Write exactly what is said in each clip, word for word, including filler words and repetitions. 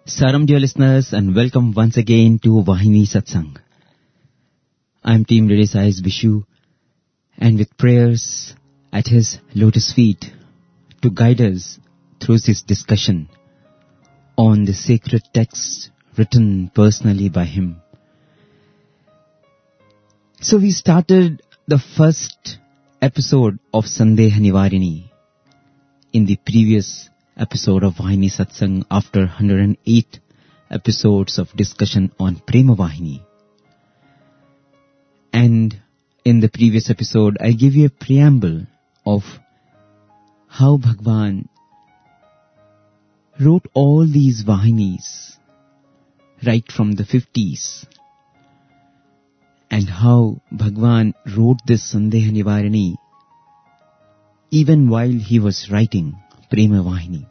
Saram, dear listeners, and welcome once again to Vahini Satsang. I am Team Radio Sai Vishu, and with prayers at his lotus feet to guide us through this discussion on the sacred texts written personally by him. So we started the first episode of Sandeha Nivarini in the previous episode of Vahini Satsang after one hundred eight episodes of discussion on Prema Vahini. And in the previous episode, I gave you a preamble of how Bhagwan wrote all these Vahinis right from the fifties, and how Bhagwan wrote this Sandeha Nivarini even while he was writing Prema Vahini.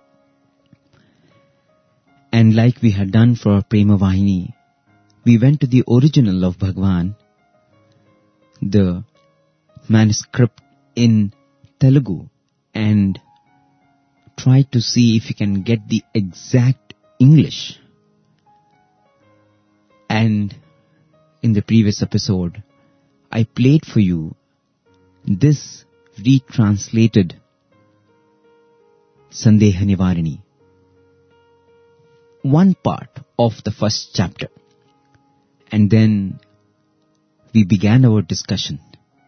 And like we had done for Prema Vahini, we went to the original of Bhagwan, the manuscript in Telugu, and tried to see if we can get the exact English. And in the previous episode, I played for you this retranslated Sandeha Nivarini, one part of the first chapter. And then we began our discussion.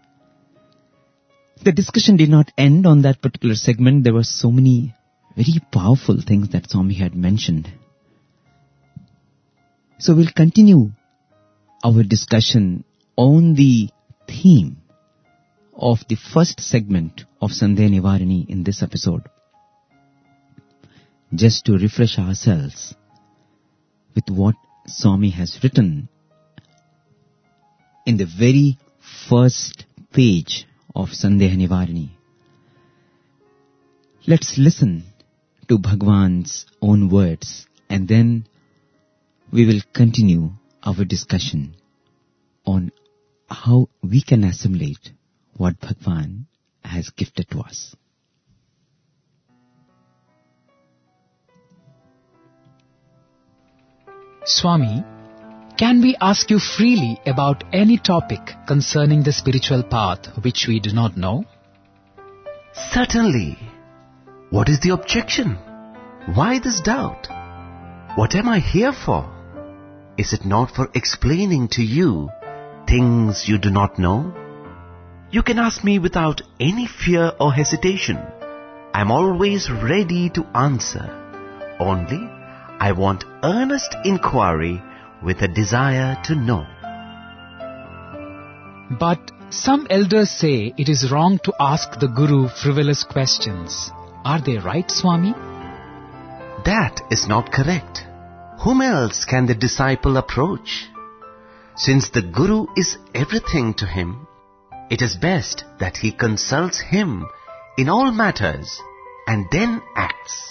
The discussion did not end on that particular segment. There were so many very powerful things that Swami had mentioned. So we'll continue our discussion on the theme of the first segment of Sandeha Nivarini in this episode. Just to refresh ourselves with what Swami has written in the very first page of Sandeha Nivarini. Let's listen to Bhagwan's own words, and then we will continue our discussion on how we can assimilate what Bhagwan has gifted to us. Swami, can we ask you freely about any topic concerning the spiritual path which we do not know? Certainly. What is the objection? Why this doubt? What am I here for? Is it not for explaining to you things you do not know? You can ask me without any fear or hesitation. I am always ready to answer. Only I want earnest inquiry with a desire to know. But some elders say it is wrong to ask the Guru frivolous questions. Are they right, Swami? That is not correct. Whom else can the disciple approach? Since the Guru is everything to him, it is best that he consults him in all matters and then acts.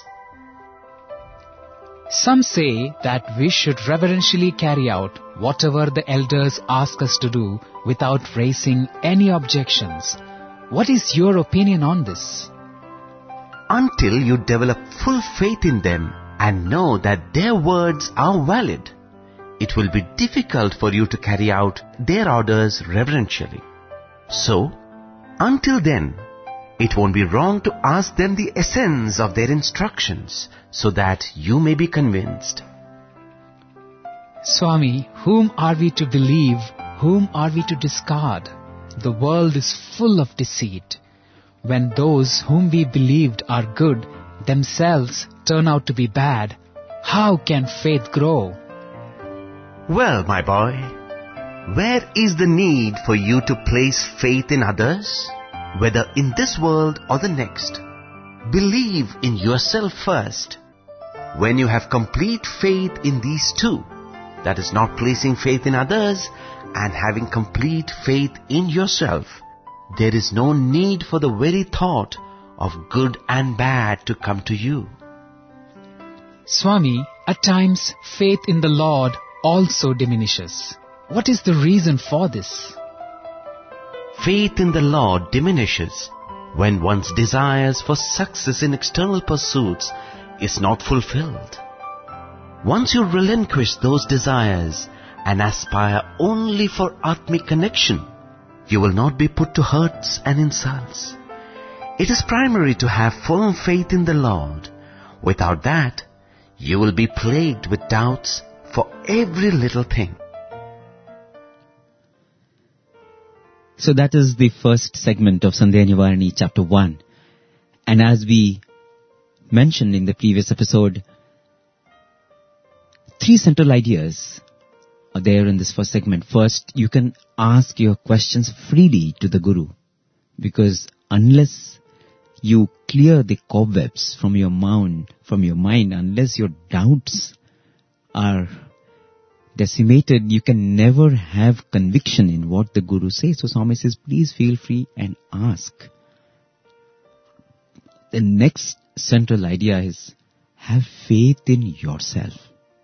Some say that we should reverentially carry out whatever the elders ask us to do without raising any objections. What is your opinion on this? Until you develop full faith in them and know that their words are valid, it will be difficult for you to carry out their orders reverentially. So, until then, it won't be wrong to ask them the essence of their instructions so that you may be convinced. Swami, whom are we to believe? Whom are we to discard? The world is full of deceit. When those whom we believed are good themselves turn out to be bad, how can faith grow? Well, my boy, where is the need for you to place faith in others, whether in this world or the next? Believe in yourself first. When you have complete faith in these two, that is not placing faith in others and having complete faith in yourself, there is no need for the very thought of good and bad to come to you. Swami, at times faith in the Lord also diminishes. What is the reason for this? Faith in the Lord diminishes when one's desires for success in external pursuits is not fulfilled. Once you relinquish those desires and aspire only for Atmic connection, you will not be put to hurts and insults. It is primary to have firm faith in the Lord. Without that, you will be plagued with doubts for every little thing. So that is the first segment of Sandhya Nivarani, chapter one. And as we mentioned in the previous episode, three central ideas are there in this first segment. First, you can ask your questions freely to the Guru, because unless you clear the cobwebs from your mind, from your mind, unless your doubts are decimated, you can never have conviction in what the Guru says. So Swami says, please feel free and ask. The next central idea is, have faith in yourself.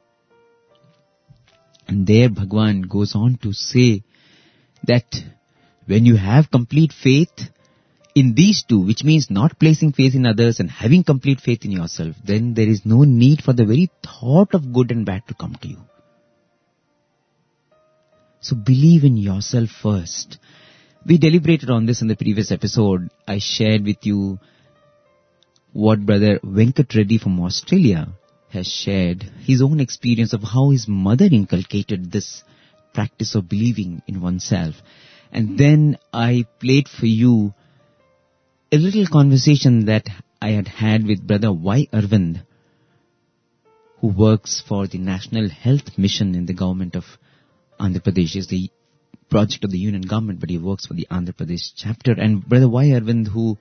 And there Bhagwan goes on to say that when you have complete faith in these two, which means not placing faith in others and having complete faith in yourself, then there is no need for the very thought of good and bad to come to you. So believe in yourself first. We deliberated on this in the previous episode. I shared with you what Brother Venkat Reddy from Australia has shared, his own experience of how his mother inculcated this practice of believing in oneself. And then I played for you a little conversation that I had had with Brother Y. Arvind, who works for the National Health Mission in the government of Andhra Pradesh. It's the project of the union government, but he works for the Andhra Pradesh chapter. And Brother Y. Arvind, who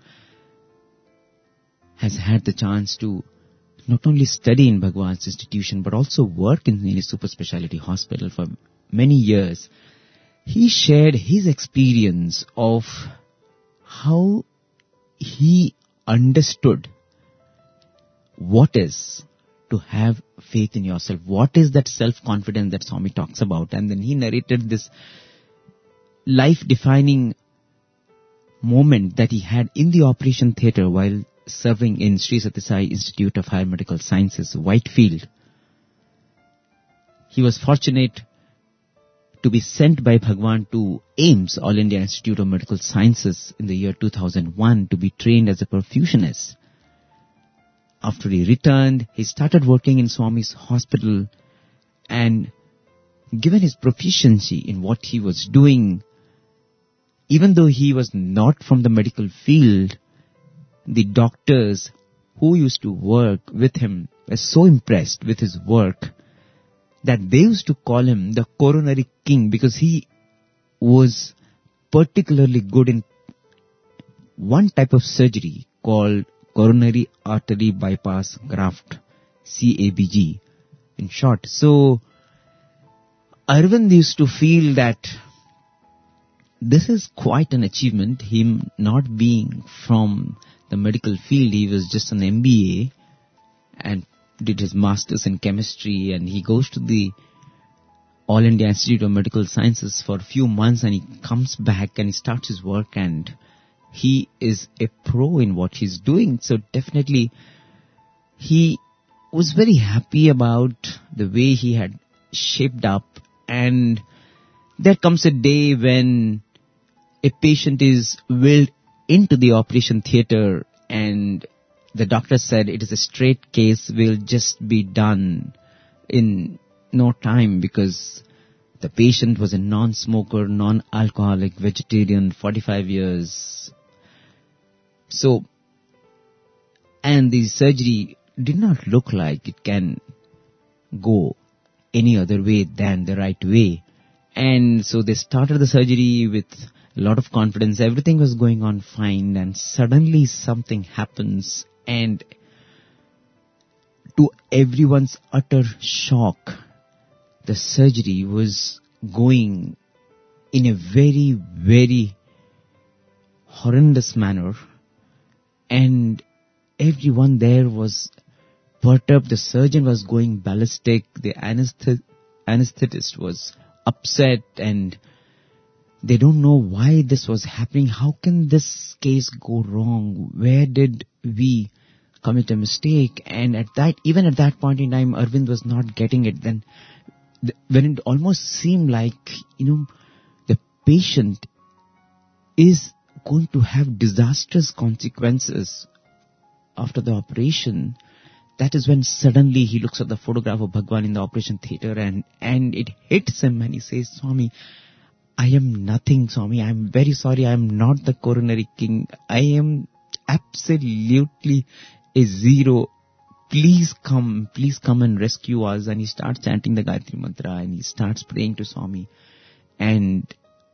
has had the chance to not only study in Bhagwan's institution, but also work in a super specialty hospital for many years, he shared his experience of how he understood what is to have faith in yourself. What is that self-confidence that Swami talks about? And then he narrated this life-defining moment that he had in the operation theatre while serving in Sri Sathya Sai Institute of Higher Medical Sciences, Whitefield. He was fortunate to be sent by Bhagwan to AIIMS, All India Institute of Medical Sciences, in the year two thousand one to be trained as a perfusionist. After he returned, he started working in Swami's hospital, and given his proficiency in what he was doing, even though he was not from the medical field, the doctors who used to work with him were so impressed with his work that they used to call him the coronary king, because he was particularly good in one type of surgery called coronary artery bypass graft, C A B G in short. So Arvind used to feel that this is quite an achievement, him not being from the medical field. He was just an M B A and did his masters in chemistry, and he goes to the All India Institute of Medical Sciences for a few months, and he comes back and he starts his work, and he is a pro in what he's doing. So definitely he was very happy about the way he had shaped up. And there comes a day when a patient is wheeled into the operation theatre, and the doctor said it is a straight case, will just be done in no time, because the patient was a non-smoker, non-alcoholic, vegetarian, forty-five years. So, and the surgery did not look like it can go any other way than the right way. And so they started the surgery with a lot of confidence. Everything was going on fine, and suddenly something happens, and to everyone's utter shock, the surgery was going in a very, very horrendous manner, and everyone there was perturbed. The surgeon was going ballistic, the anesthet- anesthetist was upset, and they don't know why this was happening. How can this case go wrong? Where did we commit a mistake. And at that, even at that point in time, Arvind was not getting it. Then, th- when it almost seemed like, you know, the patient is going to have disastrous consequences after the operation, that is when suddenly he looks at the photograph of Bhagwan in the operation theatre, and, and it hits him, and he says, Swami, I am nothing, Swami. I am very sorry. I am not the coronary king. I am absolutely a zero. Please come, please come and rescue us. And he starts chanting the Gayatri Mantra, and he starts praying to Swami. And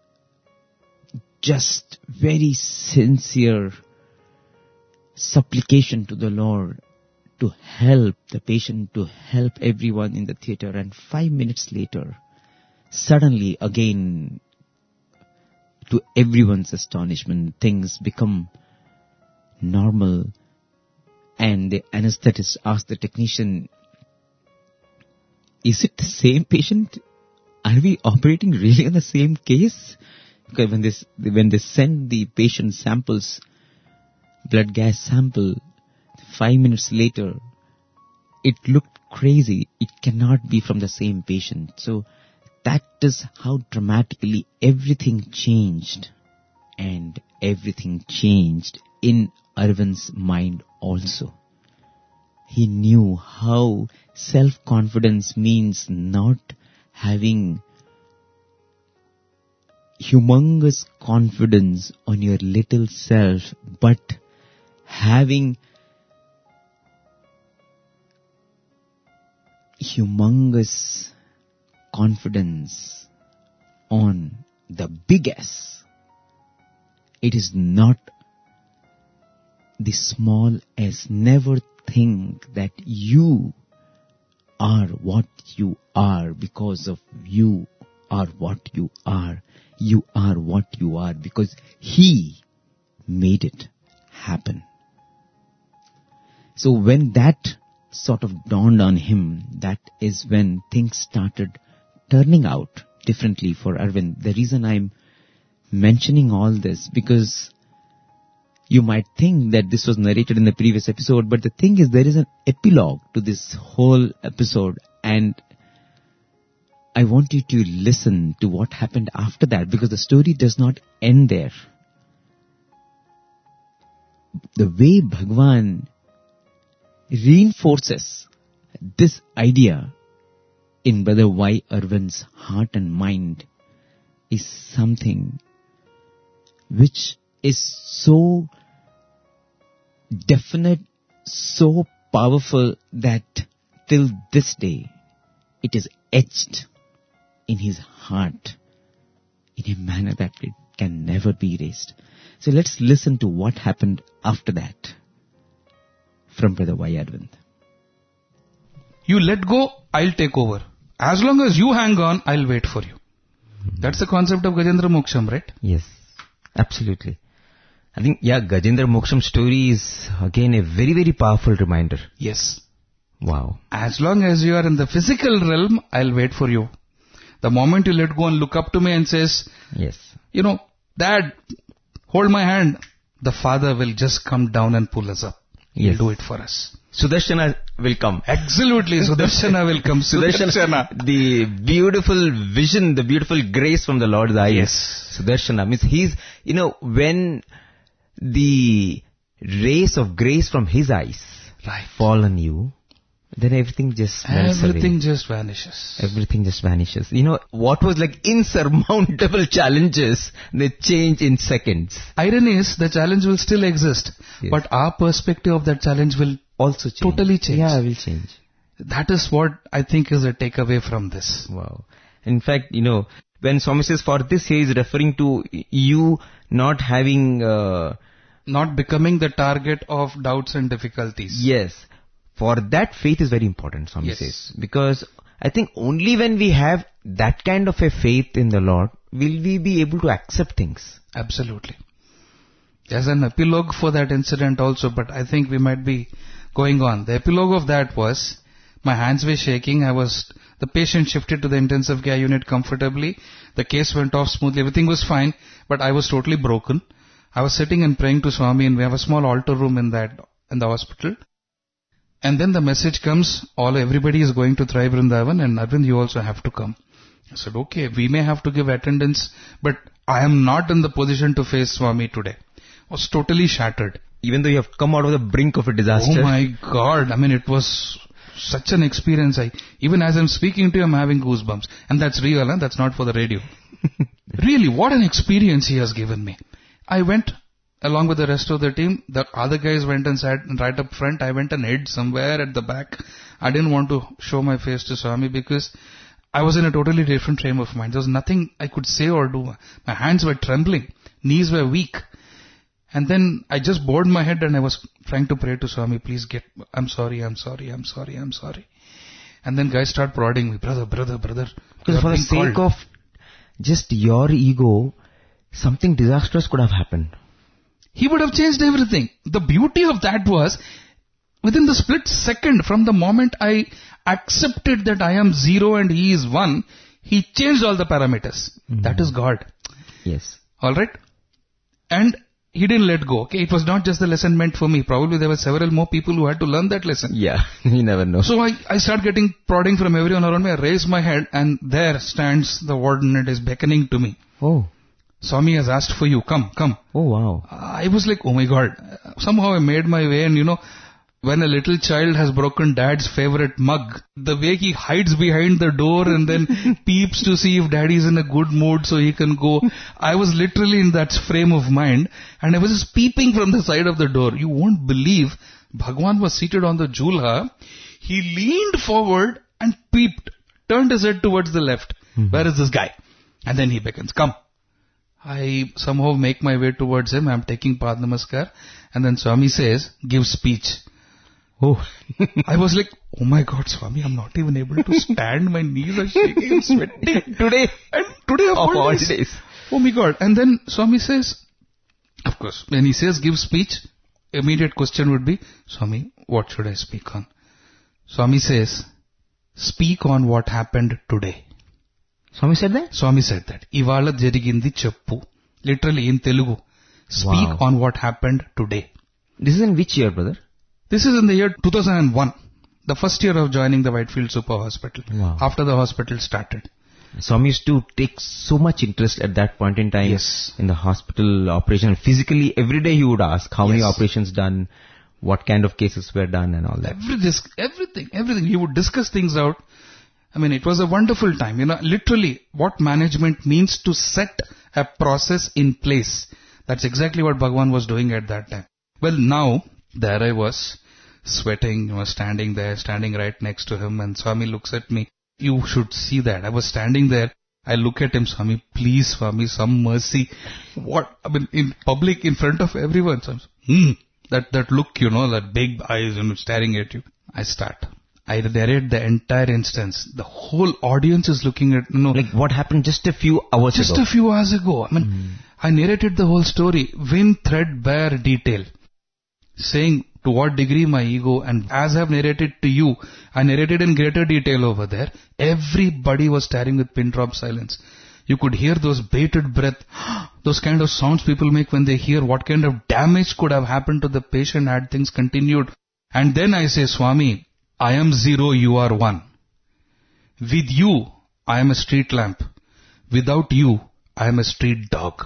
just very sincere supplication to the Lord to help the patient, to help everyone in the theatre. And five minutes later, suddenly again, to everyone's astonishment, things become normal. And the anesthetist asked the technician, is it the same patient? Are we operating really on the same case? Because when this, when they send the patient samples, blood gas sample, five minutes later, it looked crazy. It cannot be from the same patient. So that is how dramatically everything changed. And everything changed in Arvind's mind also. He knew how self-confidence means not having humongous confidence on your little self, but having humongous confidence on the big S. It is not the small S. Never think that you are what you are because of you are what you are. You are what you are because He made it happen. So when that sort of dawned on him, that is when things started turning out differently for Arvind. The reason I'm mentioning all this, because you might think that this was narrated in the previous episode, but the thing is, there is an epilogue to this whole episode, and I want you to listen to what happened after that, because the story does not end there. The way Bhagwan reinforces this idea in Brother Y. Arvind's heart and mind is something which is so definite, so powerful that till this day it is etched in his heart in a manner that it can never be erased. So let's listen to what happened after that from Brother Y. Arvind. You let go, I'll take over. As long as you hang on, I'll wait for you. That's the concept of Gajendra Moksham, right? Yes, absolutely. I think, yeah, Gajendra Moksham story is again a very, very powerful reminder. Yes. Wow. As long as you are in the physical realm, I'll wait for you. The moment you let go and look up to me and says, yes, you know, Dad, hold my hand, the Father will just come down and pull us up. He'll yes. do it for us. Sudarshana will come. Absolutely, Sudarshana will come. Sudarshana, the beautiful vision, the beautiful grace from the Lord's eyes. Yes. Sudarshana means he's, you know, when the rays of grace from his eyes right. fall on you, then everything just melts Everything away. just vanishes. Everything just vanishes. You know, what was like insurmountable challenges, they change in seconds. Irony is, the challenge will still exist, Yes. but our perspective of that challenge will Also change. totally change. Yeah, will change. That is what I think is a takeaway from this. Wow. In fact, you know, when Swami says for this, he is referring to you not having... Uh, Not becoming the target of doubts and difficulties. yes. For that, faith is very important, Swami Yes. says. Because I think only when we have that kind of a faith in the Lord, will we be able to accept things. Absolutely. There's an epilogue for that incident also, but I think we might be going on. The epilogue of that was, my hands were shaking, I was, the patient shifted to the intensive care unit comfortably, the case went off smoothly, everything was fine, but I was totally broken. I was sitting and praying to Swami, and we have a small altar room in that, in the hospital. And then the message comes, all everybody is going to Trai Vrindavan, and Arvind, you also have to come. I said, okay, we may have to give attendance, but I am not in the position to face Swami today. I was totally shattered. Even though you have come out of the brink of a disaster. Oh my God, I mean, it was such an experience. I even as I'm speaking to you, I'm having goosebumps. And that's real, huh? That's not for the radio. Really, what an experience he has given me. I went along with the rest of the team. The other guys went and sat right up front. I went and hid somewhere at the back. I didn't want to show my face to Swami because I was in a totally different frame of mind. There was nothing I could say or do. My hands were trembling. Knees were weak. And then I just bowed my head and I was trying to pray to Swami, please get, I'm sorry, I'm sorry, I'm sorry, I'm sorry. And then guys start prodding me, brother, brother, brother. Because for the sake of just your ego, something disastrous could have happened. He would have changed everything. The beauty of that was, within the split second from the moment I accepted that I am zero and he is one, he changed all the parameters. Mm-hmm. That is God. Yes. Alright? And he didn't let go. Okay, it was not just the lesson meant for me. Probably there were several more people who had to learn that lesson. Yeah, you never know. So I, I start getting prodding from everyone around me. I raise my head and there stands the warden and is beckoning to me. Oh. Swami has asked for you. Come, come. Oh, wow. I was like, oh my God. Somehow I made my way, and you know, when a little child has broken dad's favorite mug, the way he hides behind the door and then peeps to see if daddy's in a good mood so he can go. I was literally in that frame of mind and I was just peeping from the side of the door. You won't believe, Bhagwan was seated on the julha. He leaned forward and peeped, turned his head towards the left. Mm-hmm. Where is this guy? And then he beckons, come. I somehow make my way towards him. I'm taking Pad Namaskar. And then Swami says, give speech. Oh. I was like, oh my God, Swami, I'm not even able to stand. My knees are shaking and sweating. Today. And today of, of all all days. days. Oh my God. And then Swami says, of course, when he says give speech, immediate question would be, Swami, what should I speak on? Swami says, speak on what happened today. Swami said that? Swami said that. Ivala jarigindi cheppu. Literally in Telugu. Speak wow. on what happened today. This is in which year, brother? This is in the year two thousand one. The first year of joining the Whitefield Super Hospital. Wow. After the hospital started. Swami used to take so much interest at that point in time. Yes. In the hospital operation. Physically, every day he would ask how yes. many operations done, what kind of cases were done and all that. Every dis- everything, everything. He would discuss things out. I mean, it was a wonderful time. You know, literally what management means to set a process in place. That's exactly what Bhagwan was doing at that time. Well, now, there I was, sweating, I was standing there, standing right next to him, and Swami looks at me. You should see that. I was standing there. I look at him, Swami, please, Swami, some mercy. What? I mean, in public, in front of everyone. So, hmm, that, that look, you know, that big eyes, you know, staring at you. I start. I narrate the entire instance. The whole audience is looking at, you know. Like what happened just a few hours just ago. Just a few hours ago. I mean, mm. I narrated the whole story, in threadbare detail, saying to what degree my ego, and as I've narrated to you, I narrated in greater detail over there. Everybody was staring with pin drop silence. You could hear those bated breath, those kind of sounds people make when they hear what kind of damage could have happened to the patient had things continued. And then I say, Swami, I am zero, you are one. With you, I am a street lamp. Without you, I am a street dog.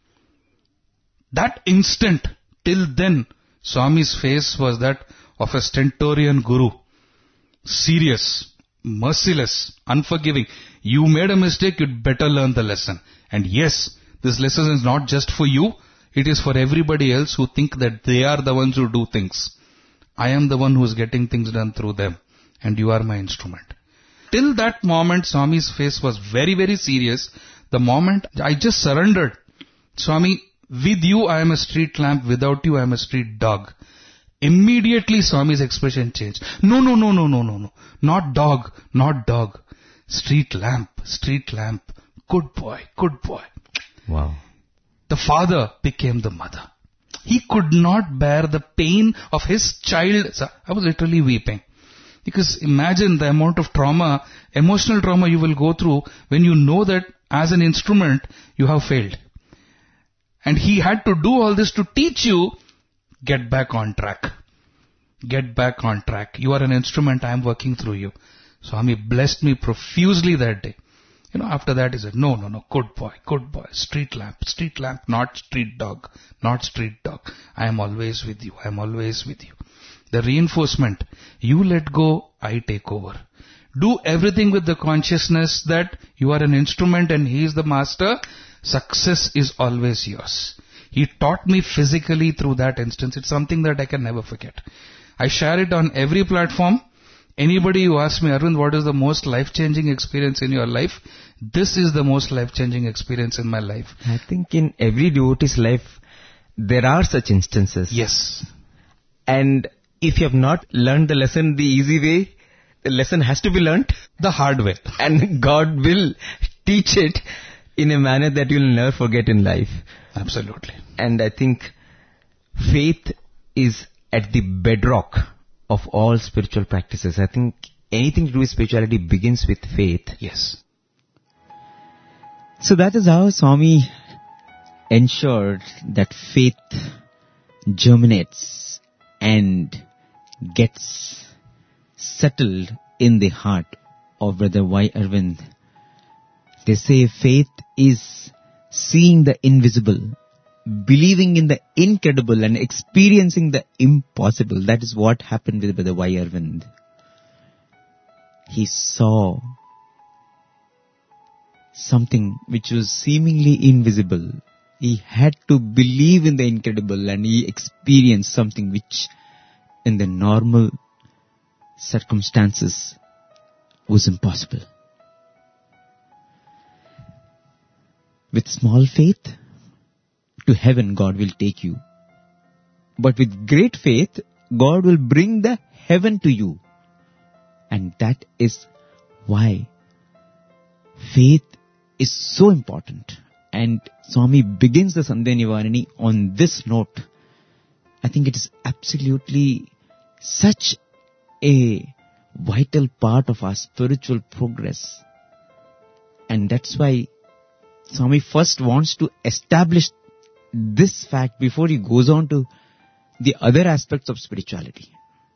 That instant, till then, Swami's face was that of a stentorian guru. Serious, merciless, unforgiving. You made a mistake, you'd better learn the lesson. And yes, this lesson is not just for you, it is for everybody else who think that they are the ones who do things. I am the one who is getting things done through them, and you are my instrument. Till that moment, Swami's face was very, very serious. The moment I just surrendered, Swami, with you I am a street lamp, without you I am a street dog. Immediately Swami's expression changed. No, no, no, no, no, no, no. Not dog, not dog. Street lamp, street lamp. Good boy, good boy. Wow. The father became the mother. He could not bear the pain of his child. I was literally weeping. Because imagine the amount of trauma, emotional trauma you will go through when you know that as an instrument you have failed. And he had to do all this to teach you, get back on track. Get back on track. You are an instrument. I am working through you. Swami blessed me profusely that day. You know, after that he said, no, no, no, good boy, good boy, street lamp, street lamp, not street dog, not street dog. I am always with you, I am always with you. The reinforcement, you let go, I take over. Do everything with the consciousness that you are an instrument and he is the master. Success is always yours. He taught me physically through that instance. It's something that I can never forget. I share it on every platform. Anybody who asks me, Arvind, what is the most life-changing experience in your life? This is the most life-changing experience in my life. I think in every devotee's life, there are such instances. Yes. And if you have not learned the lesson the easy way, the lesson has to be learnt the hard way. And God will teach it in a manner that you will never forget in life. Absolutely. And I think faith is at the bedrock of all spiritual practices. I think anything to do with spirituality begins with faith. Yes. So that is how Swami ensured that faith germinates and gets settled in the heart of Brother Y. Arvind. They say faith is seeing the invisible, believing in the incredible and experiencing the impossible. That is what happened with Brother Y. Arvind. He saw something which was seemingly invisible. He had to believe in the incredible and he experienced something which in the normal circumstances was impossible. With small faith, to heaven God will take you. But with great faith, God will bring the heaven to you. And that is why faith is so important. And Swami begins the Sandhya Nivarani on this note. I think it is absolutely such a vital part of our spiritual progress. And that's why Swami first wants to establish this fact before he goes on to the other aspects of spirituality.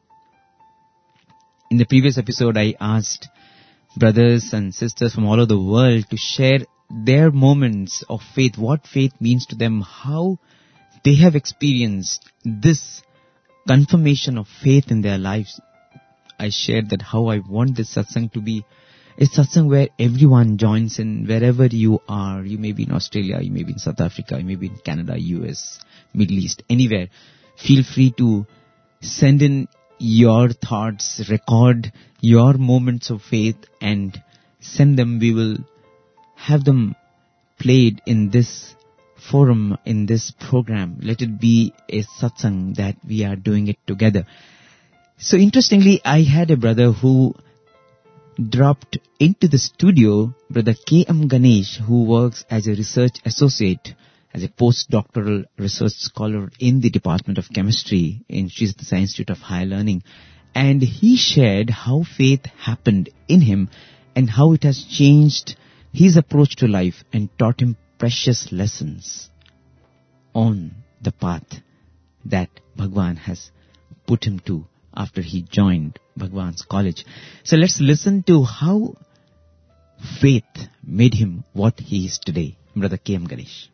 In the previous episode, I asked brothers and sisters from all over the world to share their moments of faith, what faith means to them, how they have experienced this confirmation of faith in their lives. I shared that how I want this satsang to be a satsang where everyone joins in, wherever you are. You may be in Australia, you may be in South Africa, you may be in Canada, U S, Middle East, anywhere. Feel free to send in your thoughts, record your moments of faith and send them. We will have them played in this forum, in this program. Let it be a satsang that we are doing it together. So interestingly, I had a brother who dropped into the studio, Brother K M Ganesh, who works as a research associate, as a postdoctoral research scholar in the Department of Chemistry in Sri Sathya Sai Institute of Higher Learning. And he shared how faith happened in him and how it has changed his approach to life and taught him precious lessons on the path that Bhagwan has put him to after he joined Bhagwan's college. So let's listen to how faith made him what he is today. Brother K M Ganesh.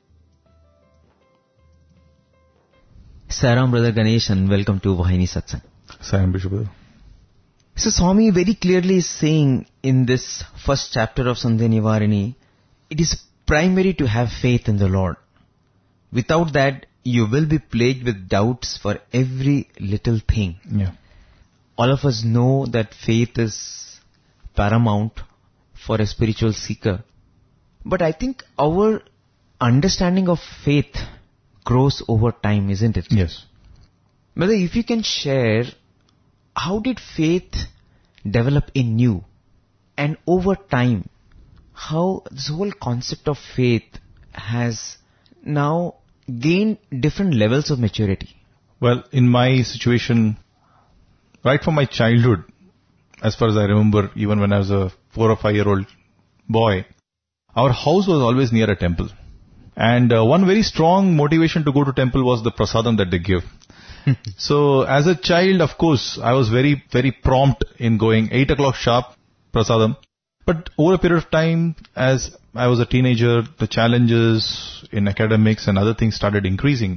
Saram, Brother Ganesh, and welcome to Vahini Satsang. Saram, Bishop. So Swami very clearly is saying in this first chapter of Sandhya Nivarani, it is primary to have faith in the Lord. Without that, you will be plagued with doubts for every little thing. Yeah. All of us know that faith is paramount for a spiritual seeker. But I think our understanding of faith grows over time, isn't it? Yes. Brother, if you can share, how did faith develop in you? And over time, how this whole concept of faith has now gained different levels of maturity? Well, in my situation, right from my childhood, as far as I remember, even when I was a four or five year old boy, our house was always near a temple. And uh, one very strong motivation to go to temple was the prasadam that they give. So as a child, of course, I was very, very prompt in going eight o'clock sharp, prasadam. But over a period of time, as I was a teenager, the challenges in academics and other things started increasing.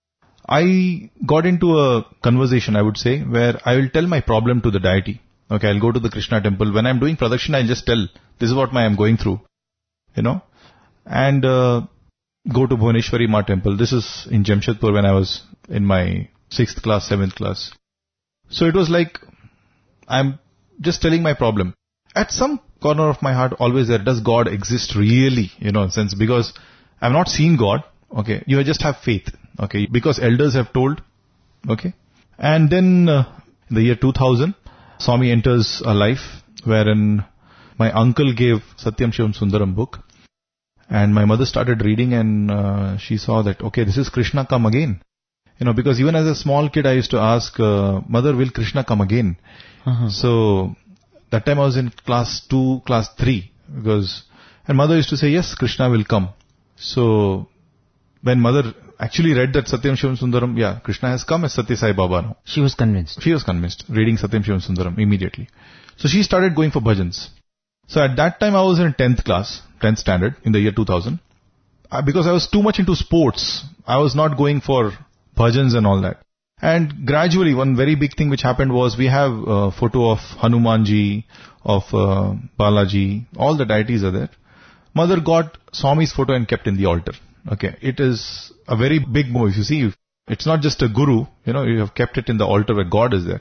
I got into a conversation, I would say, where I will tell my problem to the deity. Okay, I'll go to the Krishna temple. When I'm doing pradakshina, I'll just tell, this is what I am going through, you know. And uh, go to Bhuvaneshwari Ma temple. This is in Jamshedpur when I was in my sixth class, seventh class. So it was like, I'm just telling my problem. At some corner of my heart, always there, does God exist really, you know, in sense, because I've not seen God, okay, you just have faith, okay, because elders have told, okay. And then uh, in the year two thousand, Swami enters a life wherein my uncle gave Satyam Shivam Sundaram book, and my mother started reading, and uh, she saw that, okay, this is Krishna come again. You know, because even as a small kid, I used to ask, uh, mother, will Krishna come again? Uh-huh. So, that time I was in class two, class three, because, and mother used to say, yes, Krishna will come. So, when mother actually read that Satyam Shivam Sundaram, yeah, Krishna has come as Satya Sai Baba now. She was convinced. She was convinced, reading Satyam Shivam Sundaram immediately. So she started going for bhajans. So at that time I was in tenth class, tenth standard in the year two thousand. I, because I was too much into sports, I was not going for bhajans and all that. And gradually one very big thing which happened was we have a photo of Hanumanji, of uh, Balaji, all the deities are there. Mother got Swami's photo and kept in the altar. Okay, it is a very big move. You see, it's not just a guru, you know, you have kept it in the altar where God is there.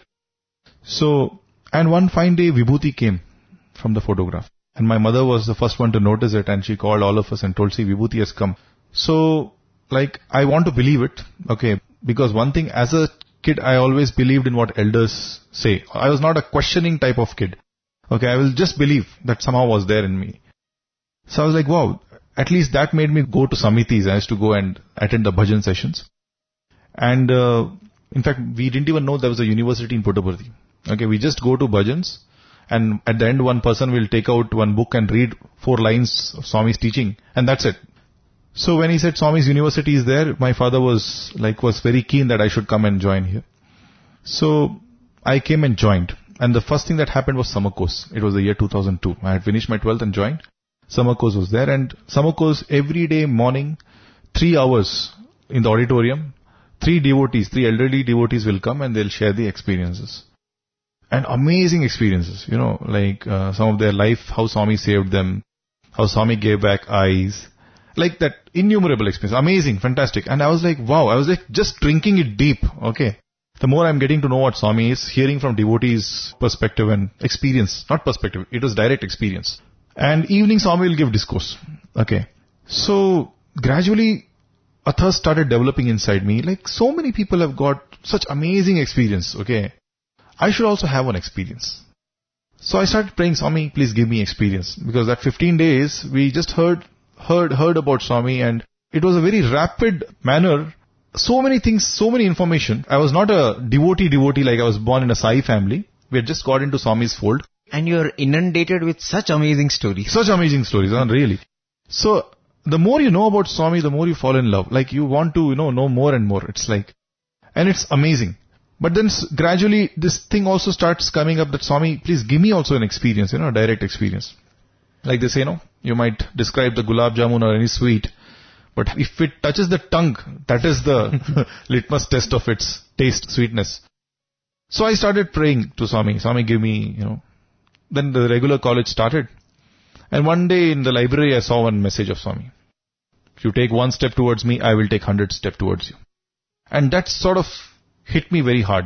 So, and one fine day Vibhuti came from the photograph. And my mother was the first one to notice it, and she called all of us and told, see, Vibhuti has come. So, like, I want to believe it, okay, because one thing, as a kid, I always believed in what elders say. I was not a questioning type of kid. Okay, I will just believe that somehow was there in me. So I was like, wow, at least that made me go to Samitis. I used to go and attend the bhajan sessions. And, uh, in fact, we didn't even know there was a university in Puttaparthi. Okay, we just go to bhajans, and at the end one person will take out one book and read four lines of Swami's teaching, and that's it. So when he said Swami's university is there, my father was like, was very keen that I should come and join here. So I came and joined. And the first thing that happened was summer course. It was the year two thousand two. I had finished my twelfth and joined. Summer course was there, and summer course every day morning, three hours in the auditorium, three devotees, three elderly devotees will come and they'll share the experiences. And amazing experiences, you know, like uh, some of their life, how Swami saved them, how Swami gave back eyes, like that innumerable experience. Amazing, fantastic. And I was like, wow, I was like just drinking it deep, okay. The more I'm getting to know what Swami is, hearing from devotees' perspective and experience, not perspective, it was direct experience. And evening Swami will give discourse, okay. So gradually a thirst started developing inside me, like so many people have got such amazing experience, okay. I should also have one experience. So I started praying, Swami, please give me experience. Because that fifteen days, we just heard, heard, heard about Swami, and it was a very rapid manner. So many things, so many information. I was not a devotee devotee like I was born in a Sai family. We had just got into Swami's fold. And you're inundated with such amazing stories. Such amazing stories, huh? Really. So, the more you know about Swami, the more you fall in love. Like you want to, you know, know more and more. It's like, and it's amazing. But then gradually this thing also starts coming up that Swami, please give me also an experience, you know, a direct experience. Like they say, you know, you might describe the gulab jamun or any sweet, but if it touches the tongue, that is the litmus test of its taste, sweetness. So I started praying to Swami, Swami give me, you know. Then the regular college started. And one day in the library I saw one message of Swami. If you take one step towards me, I will take hundred steps towards you. And that sort of hit me very hard.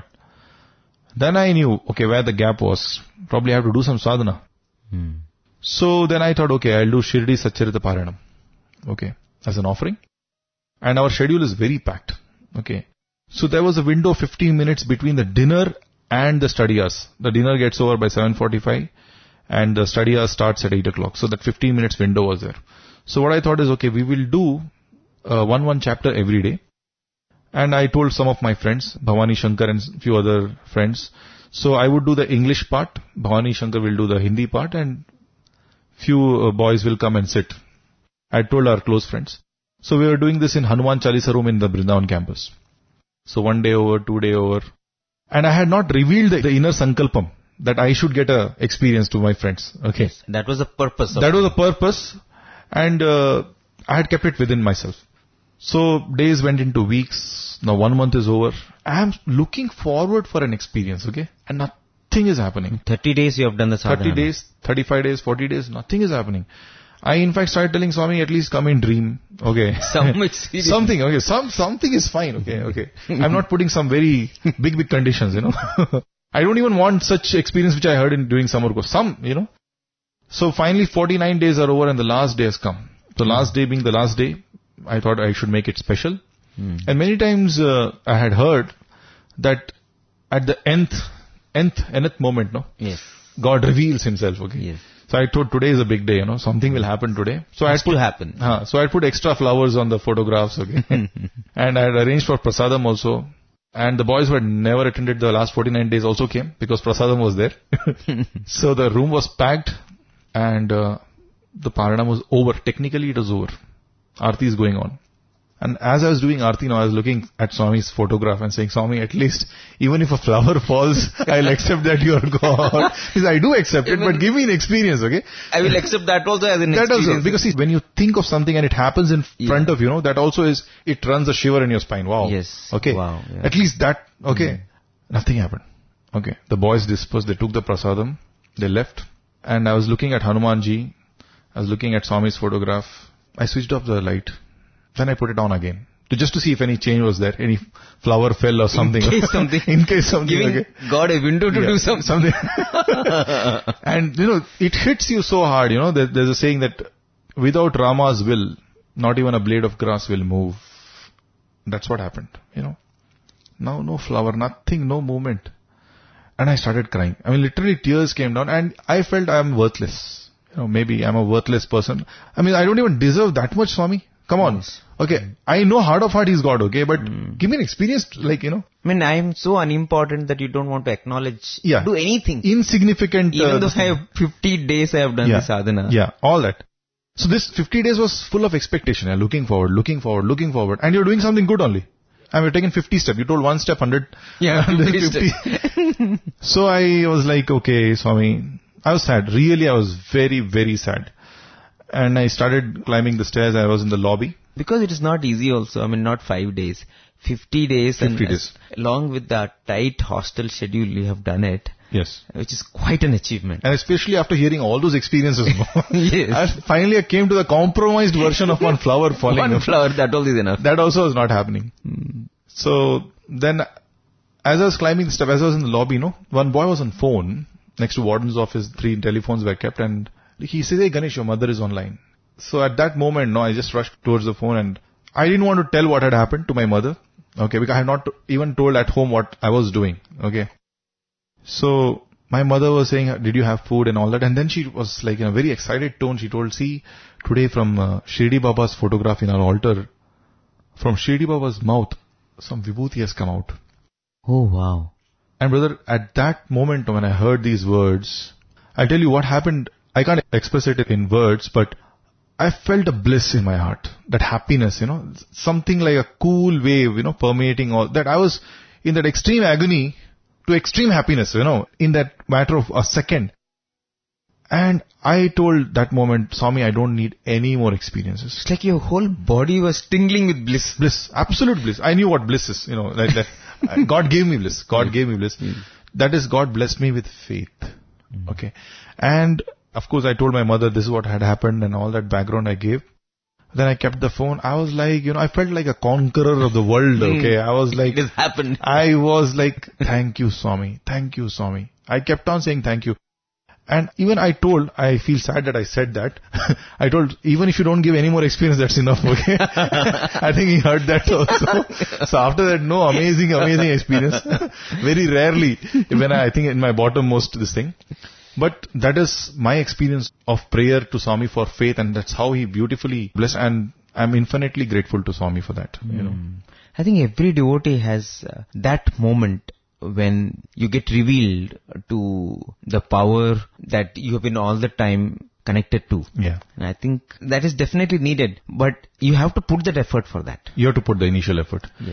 Then I knew, okay, where the gap was. Probably I have to do some sadhana. Hmm. So then I thought, okay, I'll do Shirdi Satcharita Parayanam. Okay, as an offering. And our schedule is very packed. Okay. So there was a window of fifteen minutes between the dinner and the study hours. The dinner gets over by seven forty-five and the study hour starts at eight o'clock. So that fifteen minutes window was there. So what I thought is, okay, we will do uh, one one chapter every day. And I told some of my friends, Bhavani Shankar and a few other friends. So I would do the English part, Bhavani Shankar will do the Hindi part, and few uh, boys will come and sit. I told our close friends. So we were doing this in Hanuman Chalisa room in the Brindavan campus. So one day over, two day over. And I had not revealed the, the inner sankalpam that I should get a experience to my friends. Okay. Yes, that was the purpose of That was the purpose. And uh, I had kept it within myself. So days went into weeks. Now one month is over. I am looking forward for an experience. Okay. And nothing is happening. thirty days you have done the sadhana. thirty days, thirty-five days, forty days, nothing is happening. I in fact started telling Swami, at least come and dream. Okay. Some experience. Something, okay. Some, something is fine. Okay, okay. I'm not putting some very big, big conditions, you know. I don't even want such experience which I heard in doing summer course. Some, you know. So finally forty-nine days are over and the last day has come. The mm. last day being the last day, I thought I should make it special. Mm. And many times uh, I had heard that at the nth, nth, nth moment, no? Yes. God reveals himself, okay? Yes. So I thought today is a big day, you know, something will happen today. So I put to happen. Uh, so I put extra flowers on the photographs, okay? And I had arranged for prasadam also. And the boys who had never attended the last forty-nine days also came because prasadam was there. So the room was packed and uh, the paranam was over. Technically it was over. Aarti is going on. And as I was doing Aarti now, I was looking at Swami's photograph and saying, Swami, at least, even if a flower falls, I'll accept that you are God. Because I do accept it, but give me an experience, okay? I will accept that also as an that experience. Also, because see, when you think of something and it happens in yeah. front of you, know, that also is, it runs a shiver in your spine. Wow. Yes. Okay. Wow. Yeah. At least that, okay. Mm. Nothing happened. Okay. The boys dispersed, they took the prasadam, they left. And I was looking at Hanumanji, I was looking at Swami's photograph. I switched off the light. Then I put it on again. To just to see if any change was there, any flower fell or something. In case something. In case something. Giving okay. God a window to yeah, do something. something. And, you know, it hits you so hard, you know, there, there's a saying that without Rama's will, not even a blade of grass will move. That's what happened, you know. Now, no flower, nothing, no movement. And I started crying. I mean, literally tears came down and I felt I am worthless. You know, maybe I'm a worthless person. I mean, I don't even deserve that much, Swami. Come on. Yes. Okay. I know heart of heart he's God, okay? But mm. give me an experience, like, you know. I mean, I am so unimportant that you don't want to acknowledge, yeah. do anything. Insignificant. Even uh, though I have fifty days I have done yeah. the sadhana. Yeah, all that. So this fifty days was full of expectation. Yeah, looking forward, looking forward, looking forward. And you're doing something good only. I mean, you're taking fifty steps. You told one step, one hundred. Yeah, fifty. So I was like, okay, Swami. I was sad. Really, I was very, very sad. And I started climbing the stairs. I was in the lobby. Because it is not easy also. I mean, not five days. fifty days. fifty and days. Along with the tight hostel schedule, you have done it. Yes. Which is quite an achievement. And especially after hearing all those experiences. Yes. I finally I came to the compromised version of one flower falling. One flower, that all is enough. That also was not happening. Hmm. So then, as I was climbing the step, as I was in the lobby, you know, one boy was on phone. Next to warden's office, three telephones were kept and he says, hey Ganesh, your mother is online. So at that moment, no, I just rushed towards the phone and I didn't want to tell what had happened to my mother. Okay, because I had not even told at home what I was doing. Okay. So my mother was saying, did you have food and all that? And then she was like in a very excited tone, she told, see, today from uh, Shirdi Baba's photograph in our altar, from Shirdi Baba's mouth, some vibhuti has come out. Oh, wow. And brother, at that moment when I heard these words, I'll tell you what happened. I can't express it in words, but I felt a bliss in my heart. That happiness, you know, something like a cool wave, you know, permeating all that. I was in that extreme agony to extreme happiness, you know, in that matter of a second. And I told that moment, Swami, I don't need any more experiences. It's like your whole body was tingling with bliss. Bliss, absolute bliss. I knew what bliss is, you know, like that. God gave me bliss. God gave me bliss. Mm. That is, God blessed me with faith. Mm. Okay. And of course, I told my mother this is what had happened and all that background I gave. Then I kept the phone. I was like, you know, I felt like a conqueror of the world. Okay. I was like, it has happened. I was like, thank you, Swami. Thank you, Swami. I kept on saying thank you. And even I told, I feel sad that I said that. I told, even if you don't give any more experience, that's enough, okay? I think he heard that also. So after that, no, amazing, amazing experience. Very rarely, when I, I think in my bottommost this thing. But that is my experience of prayer to Swami for faith, and that's how he beautifully blessed, and I'm infinitely grateful to Swami for that, you know. Mm. I think every devotee has uh, that moment when you get revealed to the power that you have been all the time connected to. Yeah. And I think that is definitely needed, but you have to put that effort for that. You have to put the initial effort. Yes.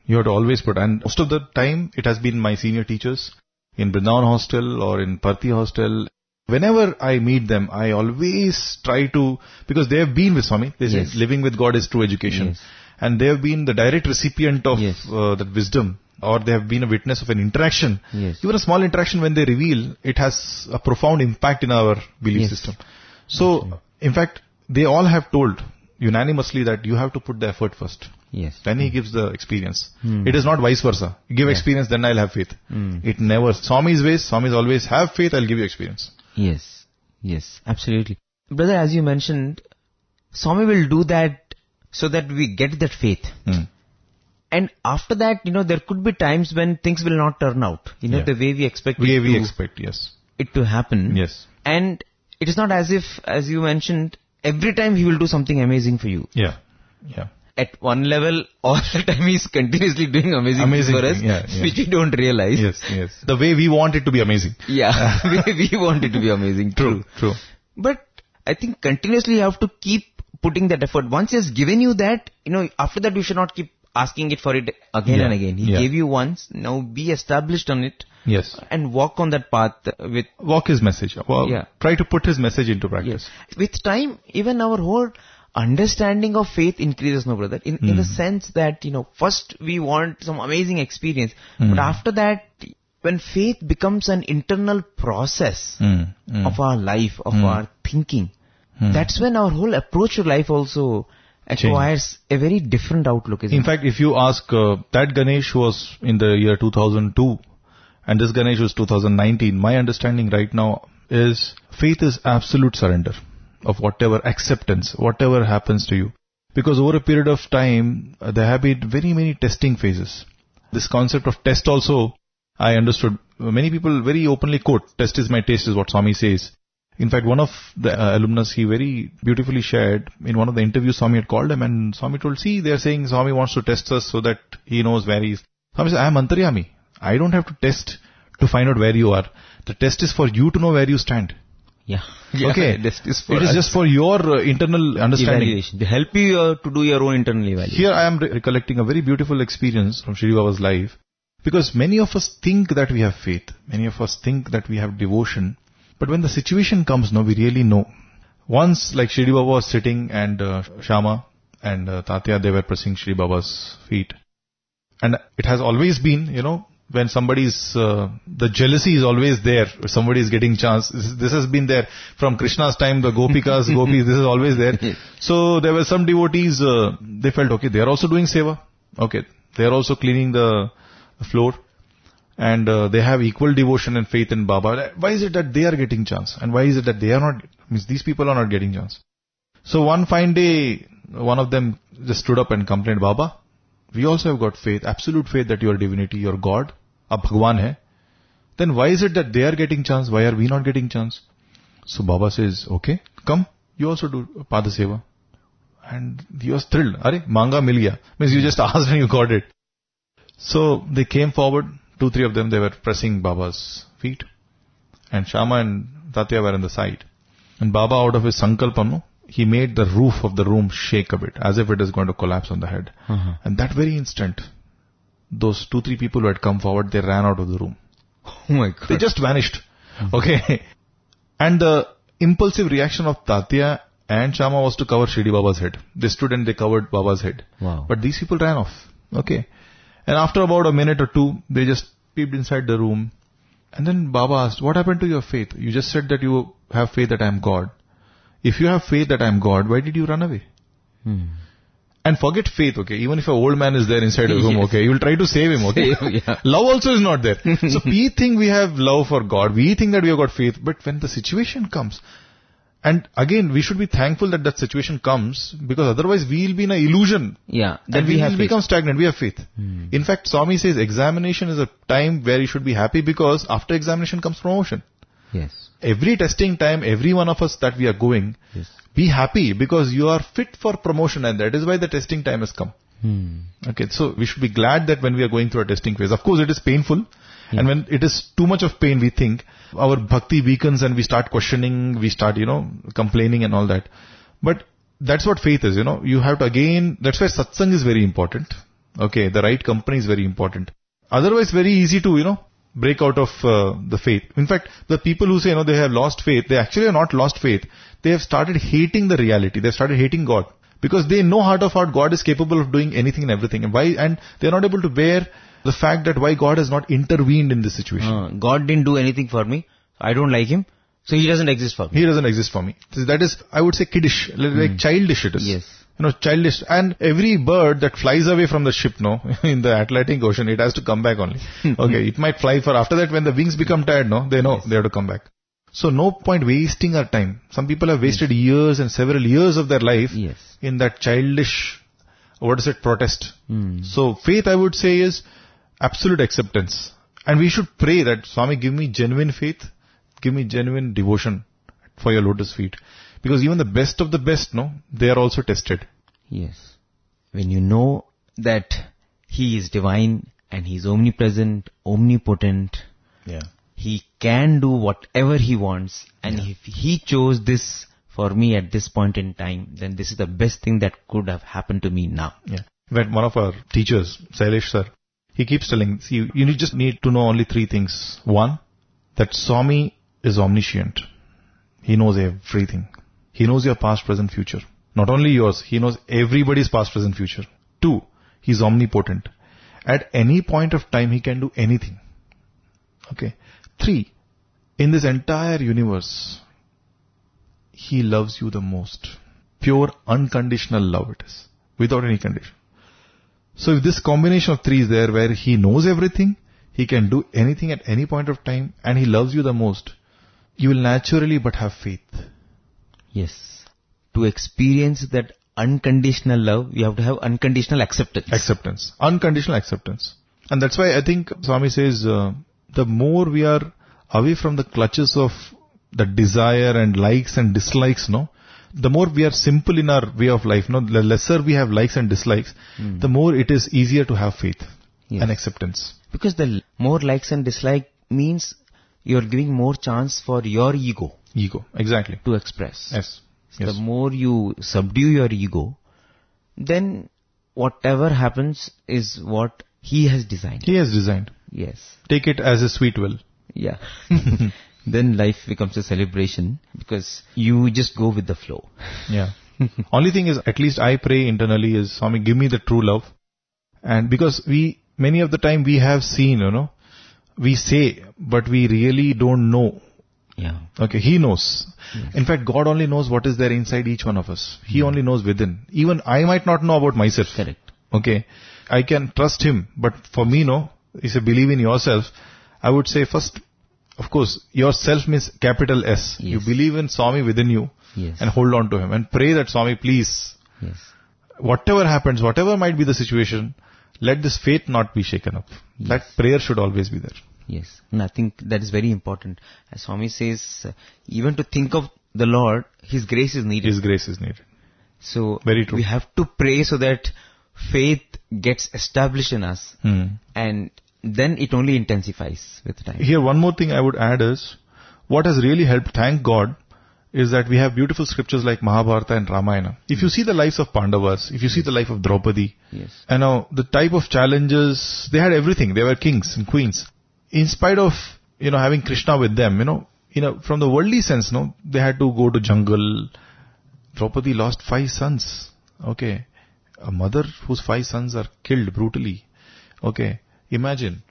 You have to always put, and most of the time it has been my senior teachers in Brindavan hostel or in Parthi hostel. Whenever I meet them, I always try to, because they have been with Swami. They Yes. say living with God is true education. Yes. And they have been the direct recipient of Yes. uh, that wisdom, or they have been a witness of an interaction. Yes. Even a small interaction, when they reveal, it has a profound impact in our belief Yes. system. So, in fact, they all have told unanimously that you have to put the effort first. Yes. Then he gives the experience. Hmm. It is not vice versa. You give Yeah. experience, then I'll have faith. Hmm. It never, Swami's ways, Swami's always have faith, I'll give you experience. Yes. Yes. Absolutely. Brother, as you mentioned, Swami will do that so that we get that faith. Hmm. And after that, you know, there could be times when things will not turn out, you know, Yeah. the way we expect We, it, we to, expect, yes. it to happen. Yes. And it is not as if, as you mentioned, every time he will do something amazing for you. Yeah. Yeah. At one level, all the time he's continuously doing amazing, Amazing things for us, thing, yeah, yeah. which we don't realize. Yes, yes. The way we want it to be amazing. Yeah, we, we want it to be amazing. True, true. But I think continuously you have to keep putting that effort. Once he has given you that, you know, after that you should not keep asking it for it again Yeah, and again. He yeah. gave you once, now be established on it Yes. and walk on that path with, Walk his message. Well, Yeah. Try to put his message into practice. yes. With time, even our whole understanding of faith increases, no brother, in, in the Hmm. sense that, you know, first we want some amazing experience, Hmm. but after that, when faith becomes an internal process Mm, mm. of our life, of Hmm. our thinking, Hmm. that's when our whole approach to life also acquires a very different outlook, isn't In fact, if you ask uh, that Ganesh who was in the year two thousand two and this Ganesh was two thousand nineteen, my understanding right now is faith is absolute surrender of whatever acceptance, whatever happens to you. Because over a period of time, uh, there have been very many testing phases. This concept of test also, I understood. Many people very openly quote, test is my taste is what Swami says. In fact, one of the uh, alumnus, he very beautifully shared in one of the interviews, Swami had called him and Swami told, see, they are saying Swami wants to test us so that he knows where he is. Swami said, I am Antaryami. I don't have to test to find out where you are. The test is for you to know where you stand. Yeah. Okay. This is for It is us. just for your uh, internal understanding. Evaluation. To help you uh, to do your own internal evaluation. Here I am re- recollecting a very beautiful experience from Shri Baba's life. Because many of us think that we have faith. Many of us think that we have devotion. But when the situation comes, no, we really know. Once, like Shri Baba was sitting and uh, Shama and uh, Tatya, they were pressing Shri Baba's feet. And it has always been, you know, when somebody's, uh, the jealousy is always there. If somebody is getting chance. This, this has been there from Krishna's time, the Gopikas, Gopis, this is always there. So there were some devotees, uh, they felt, okay, they are also doing seva. Okay, they are also cleaning the floor. And uh, they have equal devotion and faith in Baba. Why is it that they are getting chance? And why is it that they are not, means these people are not getting chance? So one fine day, one of them just stood up and complained, Baba, we also have got faith, absolute faith that you are divinity, you are God, ab Bhagwan hai. Then why is it that they are getting chance? Why are we not getting chance? So Baba says, okay, come, you also do Pada Seva. And he was thrilled. Arey, manga mil gaya. Means you just asked and you got it. So they came forward. Two, three of them, they were pressing Baba's feet. And Shama and Tatya were on the side. And Baba, out of his sankalpam, no, he made the roof of the room shake a bit, as if it is going to collapse on the head. Uh-huh. And that very instant, those two, three people who had come forward, they ran out of the room. Oh my God. They just vanished. Okay. And the impulsive reaction of Tatya and Shama was to cover Shirdi Baba's head. They stood and they covered Baba's head. Wow. But these people ran off. Okay. And after about a minute or two, they just peeped inside the room. And then Baba asked, what happened to your faith? You just said that you have faith that I am God. If you have faith that I am God, why did you run away? Hmm. And forget faith, okay? Even if an old man is there inside a room, Yes. okay, you will try to save him, okay? Save, yeah. Love also is not there. So we think we have love for God. We think that we have got faith. But when the situation comes, and again, we should be thankful that that situation comes, because otherwise we will be in an illusion. Yeah. And Then we we have will faith. become stagnant. We have faith. Hmm. In fact, Swami says examination is a time where you should be happy, because after examination comes promotion. Yes. Every testing time, every one of us that we are going, Yes. be happy, because you are fit for promotion, and that is why the testing time has come. Hmm. Okay, so we should be glad that when we are going through a testing phase, of course it is painful, and when it is too much of pain, we think our bhakti weakens and we start questioning, we start, you know, complaining and all that. But that's what faith is, you know. You have to again, that's why satsang is very important. Okay, the right company is very important. Otherwise, very easy to, you know, break out of uh, the faith. In fact, the people who say, you know, they have lost faith, they actually have not lost faith. They have started hating the reality. They have started hating God. Because they know heart of heart God is capable of doing anything and everything. And why? And they are not able to bear the fact that why God has not intervened in this situation. Uh, God didn't do anything for me. I don't like him. So he doesn't exist for me. He doesn't exist for me. So that is, I would say, kiddish, like mm. childish it is. Yes. You know, childish. And every bird that flies away from the ship, no, in the Atlantic Ocean, it has to come back only. Okay, it might fly for, after that when the wings become tired, no, they know yes. they have to come back. So no point wasting our time. Some people have wasted yes. years and several years of their life yes. in that childish, what is it, protest. Mm. So faith, I would say, is absolute acceptance. And we should pray that, Swami, give me genuine faith, give me genuine devotion for your lotus feet. Because even the best of the best, no, they are also tested. Yes. When you know that he is divine and he is omnipresent, omnipotent, yeah. he can do whatever he wants, and yeah. if he chose this for me at this point in time, then this is the best thing that could have happened to me now. Yeah. When one of our teachers, Sailesh sir, he keeps telling, see, you just need to know only three things. One, that Swami is omniscient. He knows everything. He knows your past, present, future. Not only yours, he knows everybody's past, present, future. Two, he's omnipotent. At any point of time, he can do anything. Okay. Three, in this entire universe, he loves you the most. Pure, unconditional love it is. Without any condition. So if this combination of three is there, where he knows everything, he can do anything at any point of time, and he loves you the most, you will naturally but have faith. Yes. To experience that unconditional love, you have to have unconditional acceptance. Acceptance. Unconditional acceptance. And that's why I think Swami says, uh, the more we are away from the clutches of the desire and likes and dislikes, no, the more we are simple in our way of life, no, the lesser we have likes and dislikes, mm. the more it is easier to have faith yes. and acceptance. Because the more likes and dislike means you are giving more chance for your ego. Ego, exactly. To express. Yes. So yes. The more you subdue your ego, then whatever happens is what he has designed. He has designed. Yes. Take it as a sweet will. Yeah. Then life becomes a celebration because you just go with the flow. Yeah. Only thing is, at least I pray internally is, Swami, give me the true love. And because we, many of the time we have seen, you know, we say, but we really don't know. Yeah. Okay, he knows. Yes. In fact, God only knows what is there inside each one of us. He mm. only knows within. Even I might not know about myself. Correct. Okay. I can trust him. But for me, no, if you believe in yourself, I would say first, of course, yourself means capital S. Yes. You believe in Swami within you. Yes. And hold on to him. And pray that, Swami, please, yes. whatever happens, whatever might be the situation, let this faith not be shaken up. Yes. That prayer should always be there. Yes, and I think that is very important. As Swami says, uh, even to think of the Lord, His grace is needed. His grace is needed. So very true. We have to pray so that faith gets established in us, hmm. and then it only intensifies with time. Here, one more thing I would add is, what has really helped, thank God, is that we have beautiful scriptures like Mahabharata and Ramayana. If you see the lives of Pandavas, if you see the life of Draupadi, yes. and now the type of challenges, they had everything. They were kings and queens. In spite of, you know, having Krishna with them, you know, you know, from the worldly sense, no, they had to go to jungle. Draupadi lost five sons. Okay. A mother whose five sons are killed brutally. Okay. Imagine.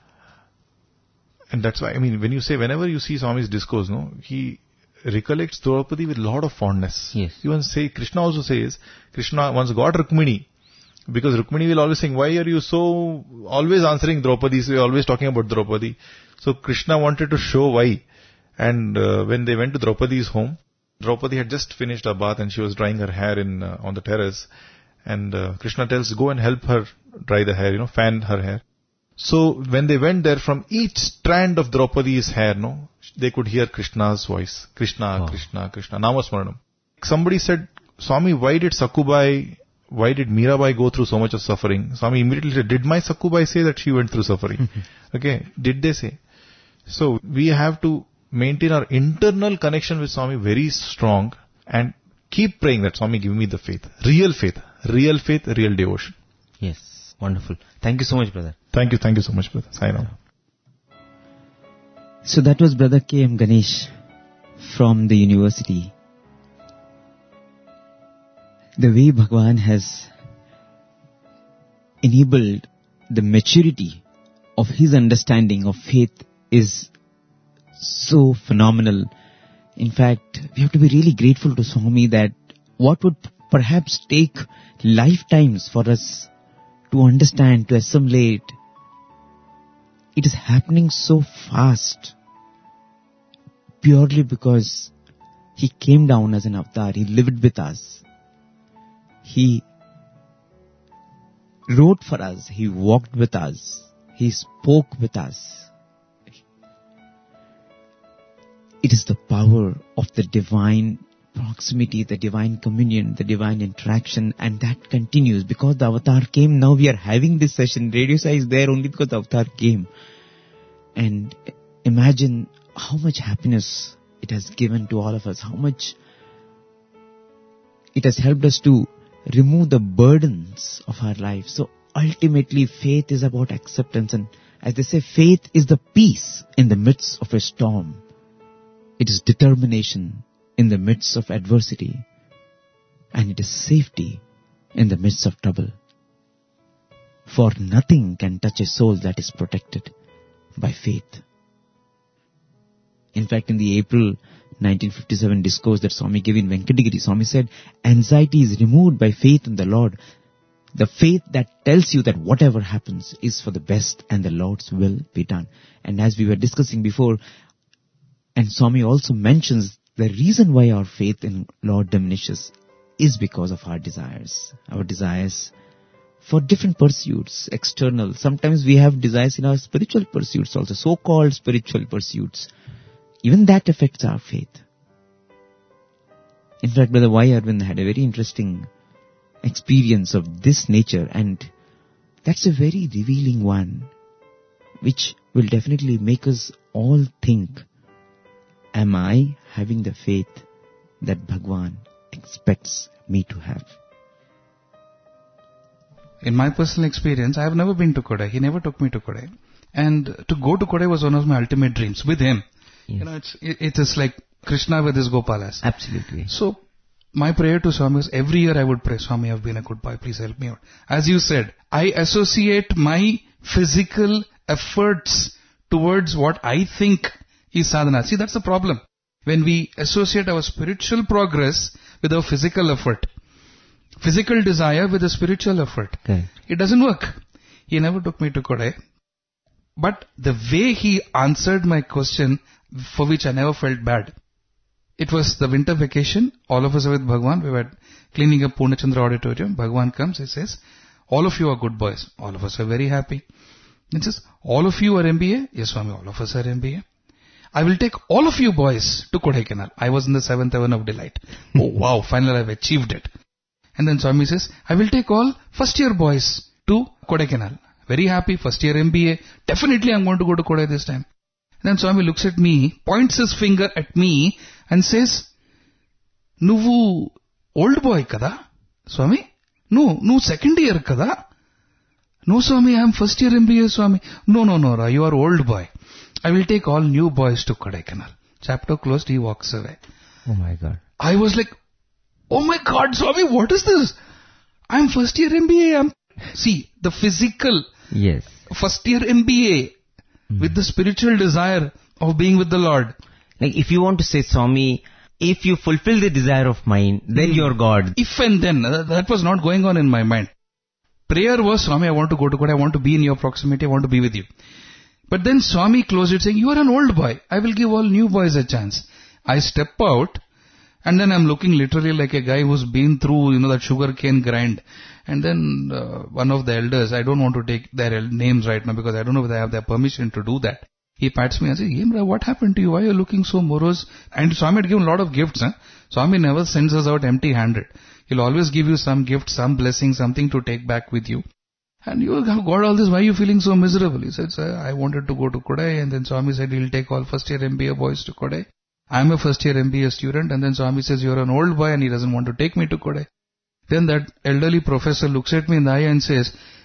And that's why, I mean, when you say, whenever you see Swami's discourse, no, he recollects Draupadi with a lot of fondness. Yes. Even say, Krishna also says, Krishna once got Rukmini. Because Rukmini will always saying, why are you so always answering Draupadi? So you're always talking about Draupadi. So Krishna wanted to show why. And uh, when they went to Draupadi's home, Draupadi had just finished a bath and she was drying her hair in uh, on the terrace. And uh, Krishna tells, go and help her dry the hair, you know, fan her hair. So when they went there, from each strand of Draupadi's hair, no, they could hear Krishna's voice. Krishna, oh. Krishna, Krishna, Namasmaranam. Somebody said, Swami, why did Sakubai... Why did Mirabai go through so much of suffering? Swami immediately said, did my Sakubai say that she went through suffering? Okay, did they say? So we have to maintain our internal connection with Swami very strong and keep praying that Swami give me the faith. Real faith. Real faith, real devotion. Yes. Wonderful. Thank you so much, brother. Thank you, thank you so much, brother. Sai Ram. So that was Brother K M Ganesh from the university. The way Bhagwan has enabled the maturity of his understanding of faith is so phenomenal. In fact, we have to be really grateful to Swami that what would perhaps take lifetimes for us to understand, to assimilate, it is happening so fast purely because he came down as an avatar, he lived with us, he wrote for us, he walked with us, he spoke with us. It is the power of the divine proximity, the divine communion, the divine interaction, and that continues because the avatar came. Now we are having this session. Radio Sai is there only because the avatar came. And imagine how much happiness it has given to all of us, how much it has helped us to remove the burdens of our life. So ultimately faith is about acceptance, and as they say, faith is the peace in the midst of a storm. It is determination in the midst of adversity, and it is safety in the midst of trouble. For nothing can touch a soul that is protected by faith. In fact, in the April nineteen fifty-seven discourse that Swami gave in Venkatagiri, Swami said, anxiety is removed by faith in the Lord. The faith that tells you that whatever happens is for the best and the Lord's will be done. And as we were discussing before, and Swami also mentions the reason why our faith in Lord diminishes is because of our desires. Our desires for different pursuits, external. Sometimes we have desires in our spiritual pursuits also, so-called spiritual pursuits. Even that affects our faith. In fact, Brother Y. Arvind had a very interesting experience of this nature, and that's a very revealing one, which will definitely make us all think, am I having the faith that Bhagwan expects me to have? In my personal experience, I have never been to Kodai. He never took me to Kodai. And to go to Kodai was one of my ultimate dreams with him. Yes. You know, it's it, it is like Krishna with his Gopalas. Absolutely. So, my prayer to Swami was, every year I would pray, Swami, I've been a good boy, please help me out. As you said, I associate my physical efforts towards what I think is sadhana. See, that's the problem. When we associate our spiritual progress with our physical effort, physical desire with a spiritual effort, Okay. it doesn't work. He never took me to Kodai. But the way he answered my question, for which I never felt bad, it was the winter vacation, all of us were with Bhagwan, we were cleaning up Purnachandra Auditorium, Bhagwan comes, he says, all of you are good boys. All of us are very happy. He says, all of you are M B A? Yes, Swami, all of us are M B A. I will take all of you boys to Kodaikanal. I was in the seventh heaven of delight. Oh wow, finally I've achieved it. And then Swami says, I will take all first year boys to Kodaikanal. Very happy, first year M B A. Definitely I'm going to go to Kodai this time. And then Swami looks at me, points his finger at me and says, Nuvu old boy kada? Swami? No, no second year kada? No Swami, I am first year M B A Swami. No, no, no, you are old boy. I will take all new boys to Kodaikanal. Chapter closed, he walks away. Oh my God. I was like, oh my God, Swami, what is this? I am first year M B A. I'm... See, the physical Yes. first year M B A with the spiritual desire of being with the Lord. Like if you want to say, Swami, if you fulfill the desire of mine, then Hmm. you're God. If and then, uh, that was not going on in my mind. Prayer was, Swami, I want to go to God, I want to be in your proximity, I want to be with you. But then Swami closed it saying, you are an old boy, I will give all new boys a chance. I step out, and then I'm looking literally like a guy who's been through, you know, that sugar cane grind. And then uh, one of the elders, I don't want to take their el- names right now because I don't know if they have their permission to do that. He pats me and says, Yemra, what happened to you? Why are you looking so morose? And Swami had given a lot of gifts. Huh? Swami never sends us out empty-handed. He'll always give you some gift, some blessing, something to take back with you. And you have got all this, why are you feeling so miserable? He said, sir, I wanted to go to Kodai. And then Swami said, he'll take all first year M B A boys to Kodai. I'm a first year M B A student. And then Swami says, you're an old boy and he doesn't want to take me to Kodai. Then that elderly professor looks at me in the eye and says,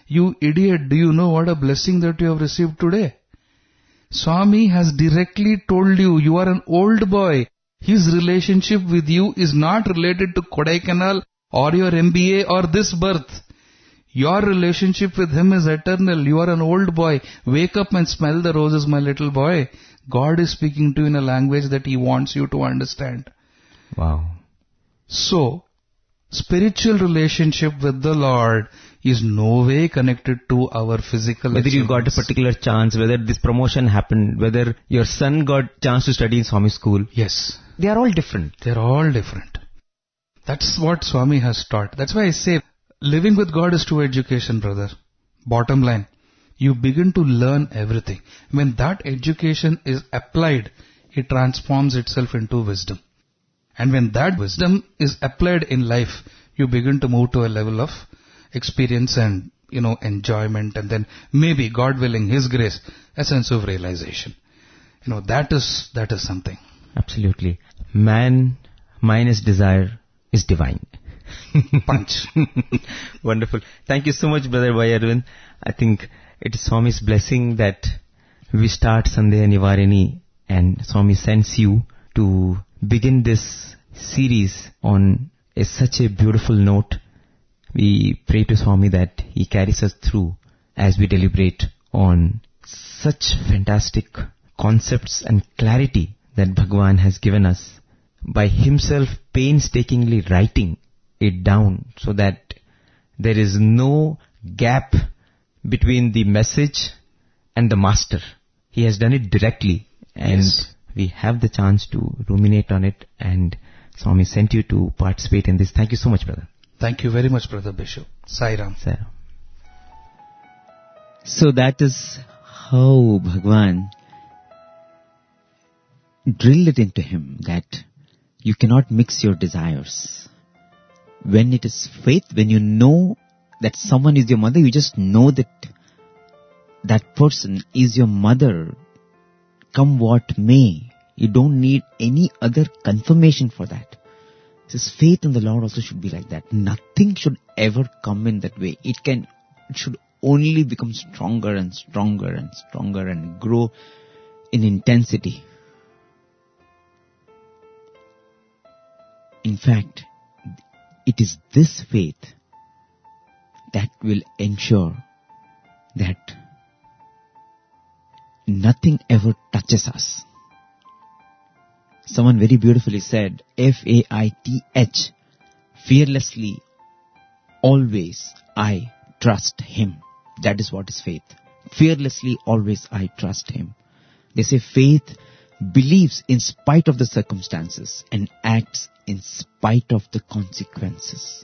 You idiot, do you know what a blessing that you have received today? Swami has directly told you, you are an old boy. His relationship with you is not related to Kodaikanal or your M B A or this birth. Your relationship with him is eternal. You are an old boy. Wake up and smell the roses, my little boy. God is speaking to you in a language that he wants you to understand. Wow. So, spiritual relationship with the Lord is no way connected to our physical Whether you got a achievements. particular chance, whether this promotion happened, whether your son got chance to study in Swami school, Yes, they are all different. they're all different. That's what Swami has taught. That's why I say, living with God is true education, brother. Bottom line, you begin to learn everything. When that education is applied, it transforms itself into wisdom. And when that wisdom is applied in life, you begin to move to a level of experience and, you know, enjoyment, and then maybe, God willing, His grace, a sense of realization. You know, that is, that is something. Absolutely. Man minus desire is divine. Punch. Wonderful. Thank you so much, Brother Vayarvin. I think it is Swami's blessing that we start Sandeha Nivarini, and Swami sends you to begin this series on a, such a beautiful note. We pray to Swami that he carries us through as we deliberate on such fantastic concepts and clarity that Bhagavan has given us by himself painstakingly writing it down so that there is no gap between the message and the master. He has done it directly, and Yes. we have the chance to ruminate on it, and Swami sent you to participate in this. Thank you so much, brother. Thank you very much, Brother Bishop. Sai Ram. Sir. So that is how Bhagwan drilled it into him that you cannot mix your desires. When it is faith, when you know that someone is your mother, you just know that that person is your mother, come what may. You don't need any other confirmation for that. This faith in the Lord also should be like that. Nothing should ever come in that way. It can, it should only become stronger and stronger and stronger and grow in intensity. In fact, it is this faith that will ensure that nothing ever touches us. Someone very beautifully said, F A I T H, fearlessly, always I trust Him. That is what is faith. Fearlessly, always I trust Him. They say faith believes in spite of the circumstances and acts in spite of the consequences.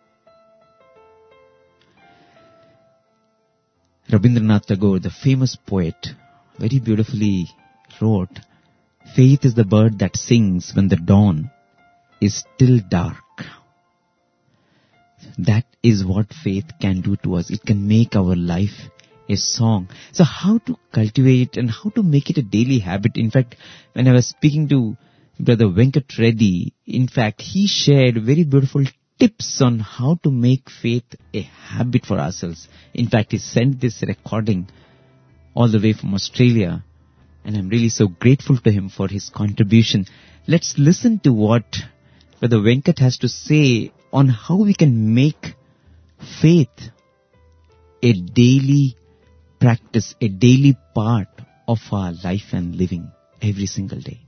Rabindranath Tagore, the famous poet, very beautifully wrote, faith is the bird that sings when the dawn is still dark. That is what faith can do to us. It can make our life a song. So how to cultivate and how to make it a daily habit? In fact, when I was speaking to Brother Venkat Reddy, in fact, he shared very beautiful tips on how to make faith a habit for ourselves. In fact, he sent this recording all the way from Australia, and I'm really so grateful to him for his contribution. Let's listen to what Brother Venkat has to say on how we can make faith a daily practice, a daily part of our life and living every single day.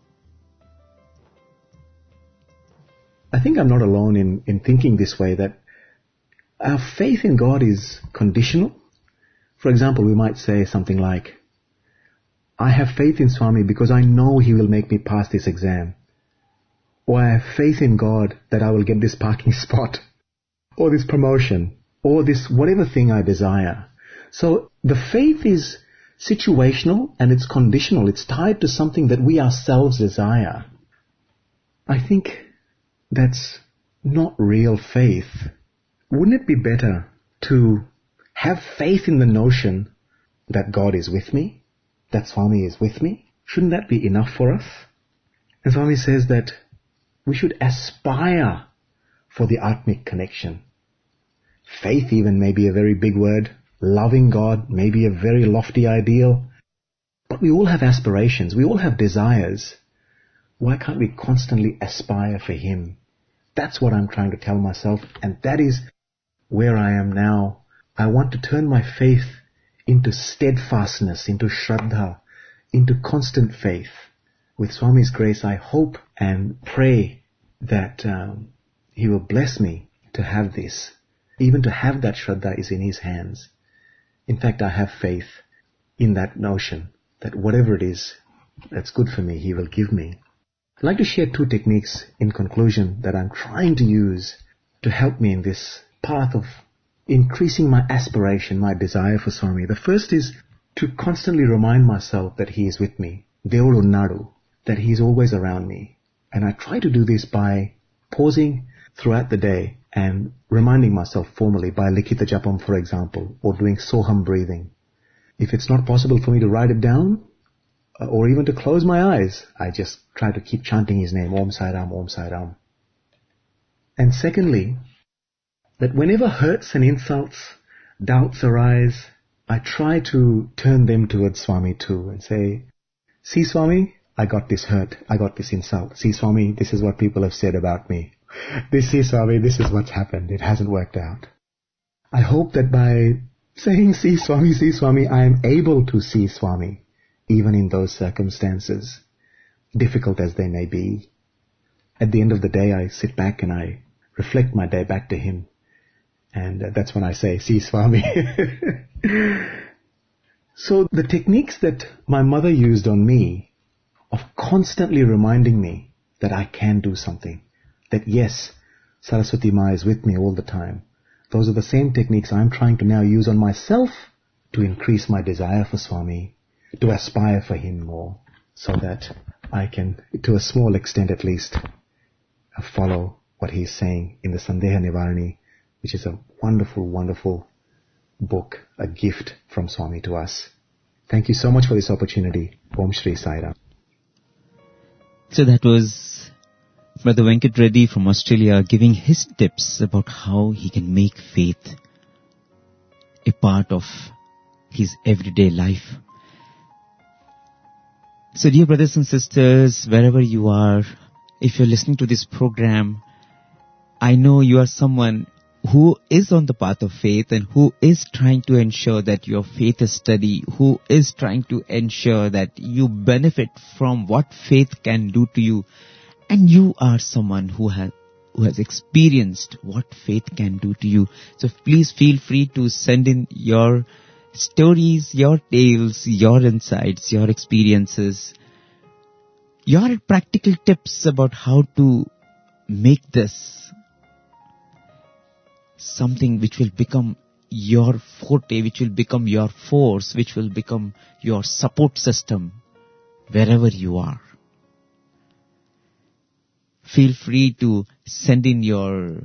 I think I'm not alone in, in thinking this way, that our faith in God is conditional. For example, we might say something like, I have faith in Swami because I know he will make me pass this exam. Or I have faith in God that I will get this parking spot, or this promotion, or this whatever thing I desire. So the faith is situational and it's conditional. It's tied to something that we ourselves desire. I think that's not real faith. Wouldn't it be better to have faith in the notion that God is with me, that Swami is with me? Shouldn't that be enough for us? And Swami says that we should aspire for the Atmic connection. Faith even may be a very big word. Loving God may be a very lofty ideal. But we all have aspirations. We all have desires. Why can't we constantly aspire for Him? That's what I'm trying to tell myself, and that is where I am now. I want to turn my faith into steadfastness, into shraddha, into constant faith. With Swami's grace, I hope and pray that um, He will bless me to have this. Even to have that shraddha is in His hands. In fact, I have faith in that notion that whatever it is that's good for me, He will give me. I'd like to share two techniques in conclusion that I'm trying to use to help me in this path of increasing my aspiration, my desire for Swami. The first is to constantly remind myself that He is with me, Devulu Unnadu, that He is always around me. And I try to do this by pausing throughout the day and reminding myself formally by Likita Japam, for example, or doing Soham breathing. If it's not possible for me to write it down, or even to close my eyes, I just try to keep chanting His name, Om Sai Ram, Om Sai Ram. And secondly, that whenever hurts and insults, doubts arise, I try to turn them towards Swami too and say, see Swami, I got this hurt, I got this insult. See Swami, this is what people have said about me. This is Swami, this is what's happened, it hasn't worked out. I hope that by saying, see Swami, see Swami, I am able to see Swami, even in those circumstances, difficult as they may be. At the end of the day, I sit back and I reflect my day back to Him. And uh, that's when I say, see Swami. So the techniques that my mother used on me of constantly reminding me that I can do something, that yes, Saraswati Ma is with me all the time, those are the same techniques I'm trying to now use on myself to increase my desire for Swami, to aspire for Him more, so that I can, to a small extent at least, follow what He is saying in the Sandeha Nivarani, which is a wonderful, wonderful book, a gift from Swami to us. Thank you so much for this opportunity. Om Shri Sai Ram. So that was Brother Venkat Reddy from Australia giving his tips about how he can make faith a part of his everyday life. So dear brothers and sisters, wherever you are, if you're listening to this program, I know you are someone who is on the path of faith and who is trying to ensure that your faith is steady, who is trying to ensure that you benefit from what faith can do to you. And you are someone who has who has experienced what faith can do to you. So please feel free to send in your stories, your tales, your insights, your experiences, your practical tips about how to make this something which will become your forte, which will become your force, which will become your support system wherever you are. Feel free to send in your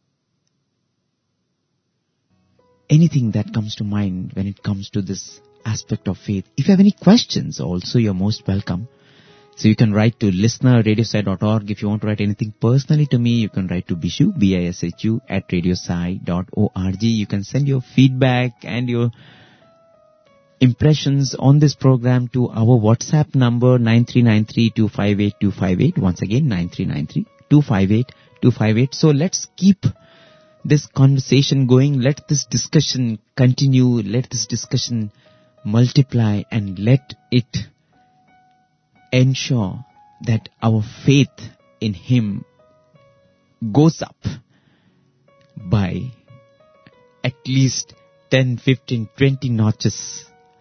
anything that comes to mind when it comes to this aspect of faith. If you have any questions also, you're most welcome. So you can write to listener radiosai dot org. If you want to write anything personally to me, you can write to Bishu, B I S H U, at radiosai dot org. You can send your feedback and your impressions on this program to our WhatsApp number nine three nine three two five eight two five eight. Once again, nine three nine three two five eight two five eight. So let's keep this conversation going. Let this discussion continue. Let this discussion multiply, and let it ensure that our faith in Him goes up by at least ten, fifteen, twenty notches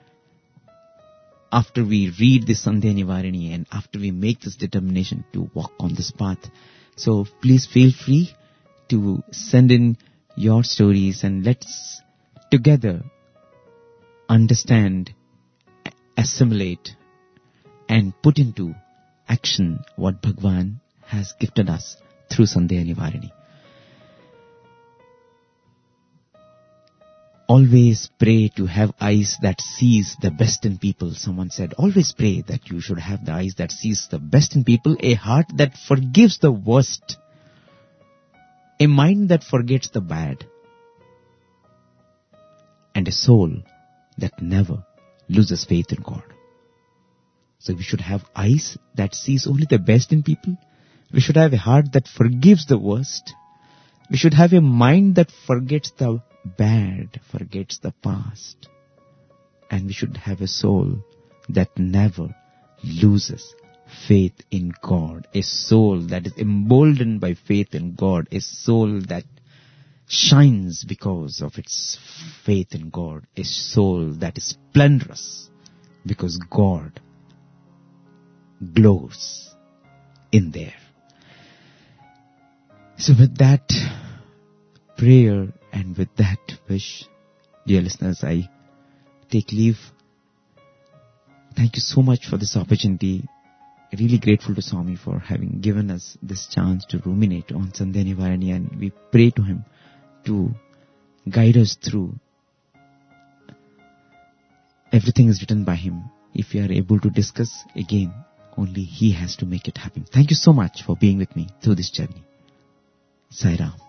after we read the Sandeha Nivarani and after we make this determination to walk on this path. So please feel free to send in your stories, and let's together understand, assimilate, and put into action what Bhagwan has gifted us through Sandeha Nivarani. Always pray to have eyes that sees the best in people. Someone said, always pray that you should have the eyes that sees the best in people, a heart that forgives the worst, a mind that forgets the bad, and a soul that never loses faith in God. So we should have eyes that sees only the best in people. We should have a heart that forgives the worst. We should have a mind that forgets the bad, forgets the past. And we should have a soul that never loses faith in God. A soul that is emboldened by faith in God. A soul that shines because of its faith in God. A soul that is splendorous because God glows in there. So with that prayer and with that wish, dear listeners, I take leave. Thank you so much for this opportunity. Really grateful to Swami for having given us this chance to ruminate on Sandhya Nivarani, and we pray to him to guide us through. Everything is written by him. If we are able to discuss again, only he has to make it happen. Thank you so much for being with me through this journey. Sai Ram.